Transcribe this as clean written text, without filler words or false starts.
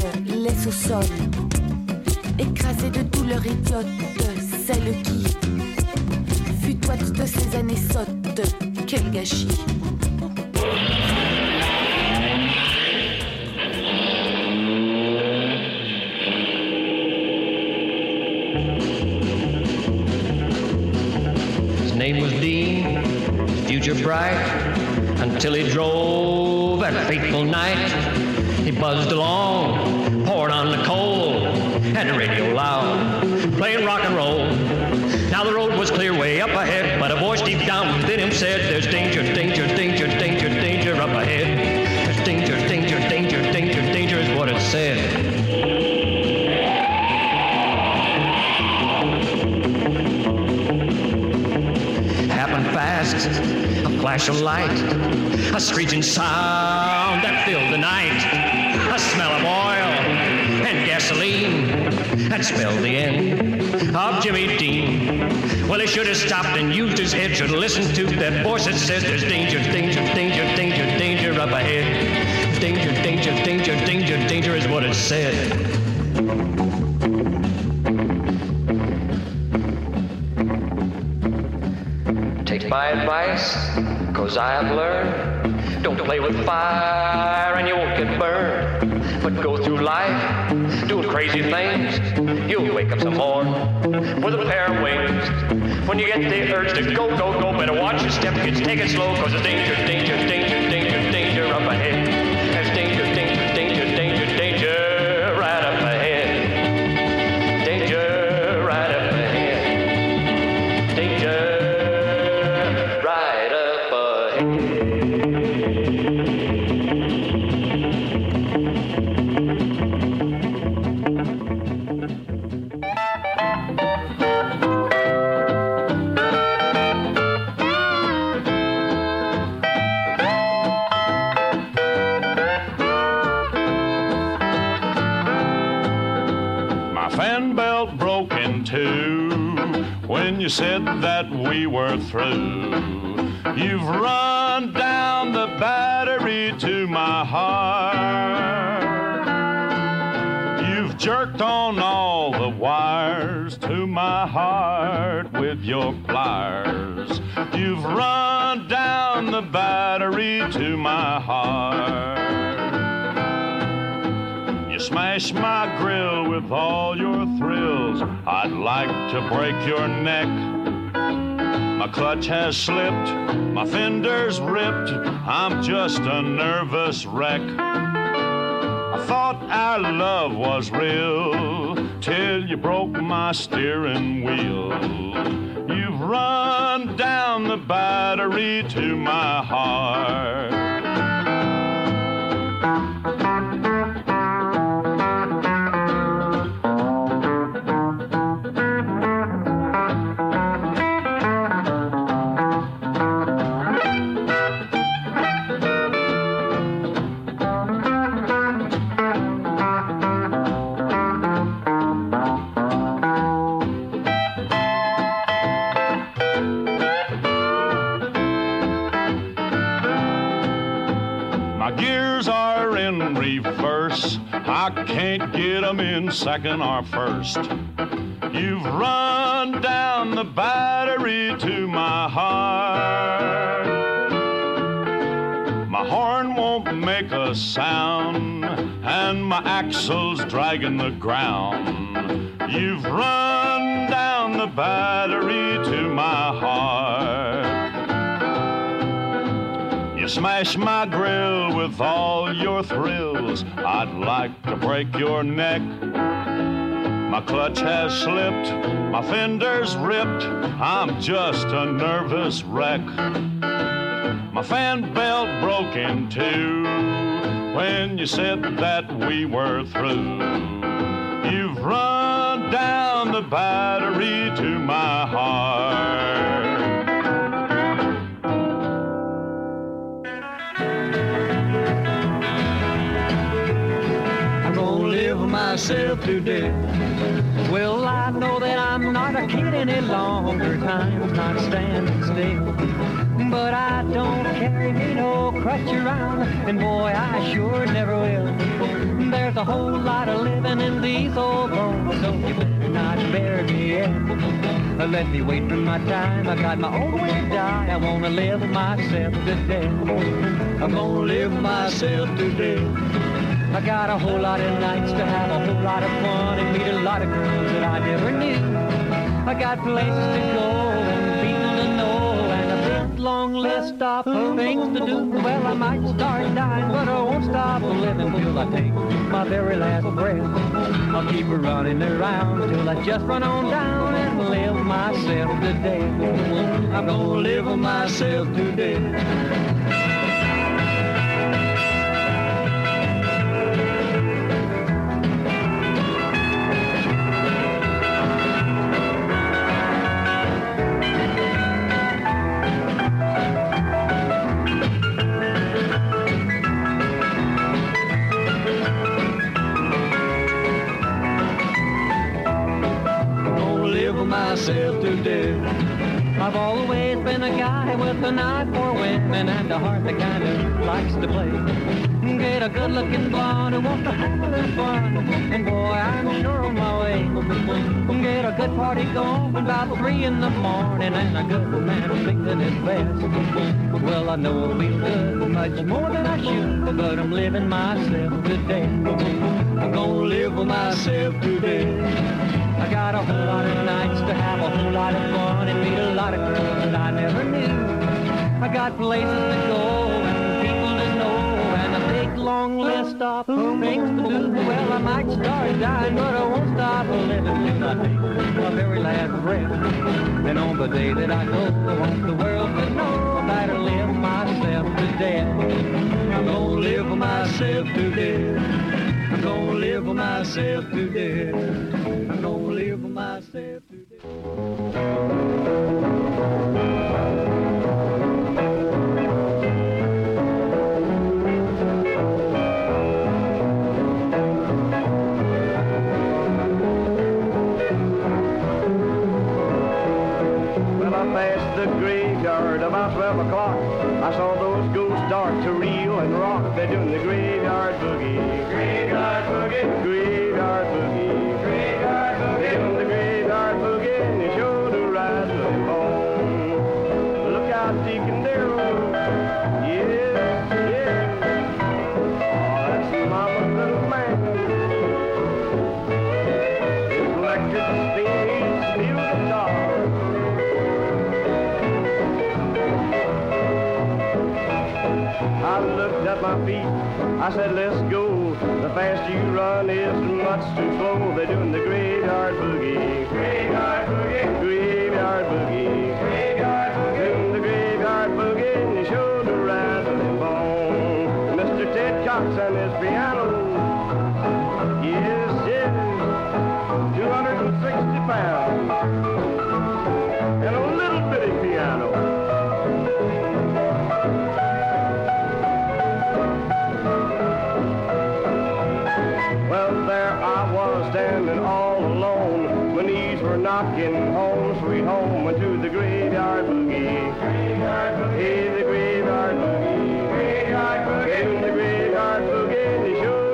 laisse au sol, écrasée de douleur idiote, celle qui fut toi toutes ces années sottes, quel gâchis. His name was Dean, future bright, until he drove that fateful night. He buzzed along, poured on the coal, had the radio loud, playing rock and roll. Now the road was clear way up ahead, but a voice deep down within him said, there's danger, danger, danger, danger, danger up ahead. There's danger, danger, danger, danger, danger is what it said. Happened fast, a flash of light, a screeching sound that filled the night. A smell of oil and gasoline had spelled the end of Jimmy Dean. Well, he should have stopped and used his head, should have listened to that voice that says there's danger, danger, danger, danger, danger up ahead. Danger, danger, danger, danger, danger is what it said. Take my advice, 'cause I have learned, don't play with fire and you won't get burned. But go through life doing crazy things, you'll wake up some morning with a pair of wings. When you get the urge to go, go, go, better watch your step, kids, take it slow, 'cause there's danger, danger, danger, danger, danger up ahead. There's danger, danger, danger, danger, danger right up ahead. Danger right up ahead. Danger right up ahead. When you said that we were through, you've run down the battery to my heart. You've jerked on all the wires to my heart with your pliers. You've run down the battery to my heart. You smash my grill with all your thrills. I'd like to break your neck. My clutch has slipped, my fender's ripped. I'm just a nervous wreck. I thought our love was real till you broke my steering wheel. You've run down the battery to my heart. I can't get 'em in second or first. You've run down the battery to my heart. My horn won't make a sound, and my axle's dragging the ground. You've run down the battery to my heart. You smash my grill with all your thrills. I'd like to break your neck. My clutch has slipped, my fender's ripped. I'm just a nervous wreck. My fan belt broke in two when you said that we were through. You've run down the battery to my heart. Myself to death. Well, I know that I'm not a kid any longer. Time's not standing still. But I don't carry me no crutch around, and boy, I sure never will. There's a whole lot of living in these old bones, so you better not bury me yet. Let me wait for my time, I got my own way to die. I wanna live myself to death. I'm gonna live myself to death. I got a whole lot of nights to have a whole lot of fun and meet a lot of girls that I never knew. I got places to go and people to know and a big long list of things to do. Well, I might start dying, but I won't stop living till I take my very last breath. I'll keep running around till I just run on down and live myself to death. I'm gonna live myself to death. Myself to death. I've always been a guy with an eye for women and a heart that kind of likes to play. Get a good-looking blonde who wants to have a little fun, and boy, I'm sure on my way. Get a good party going about 3 in the morning, and a good man singing his best. Well, I know it'll feel good, much more than I should, but I'm living myself to death. I'm gonna live myself to death. I got a whole lot of nights to have a whole lot of fun and meet a lot of girls that I never knew. I got places to go and people to know and a big long list of things to do. Well, I might start dying, but I won't stop living till I take my very last breath. And on the day that I go, I want the world to know I better live myself to death. I'm gonna live myself to death. I'm gonna live myself to death. I'm gonna live myself to death. Well, I passed the graveyard about 12 o'clock. I saw those ghosts start to reel and rock. They're doing the graveyard boogie. Graveyard boogie. Graveyard boogie. Graveyard boogie. They're doing the graveyard boogie and they show the ride home. Look out, Deacon Darrell. Yes, yes. Oh, that's Mama's little man. His electric steam, steel guitar. I looked at my feet, I said, let's go. The fast you run is much too slow. They're doing the graveyard boogie. Graveyard boogie. Graveyard boogie. Graveyard boogie. Doing the graveyard boogie and they show the rattling bone. Mr. Ted Cox and his piano. Yes, yes. 260 pounds. And a little bitty piano. Well, there I was standing all alone. My knees were knocking home, sweet home, into the graveyard boogie. Graveyard boogie. Hey, the graveyard boogie.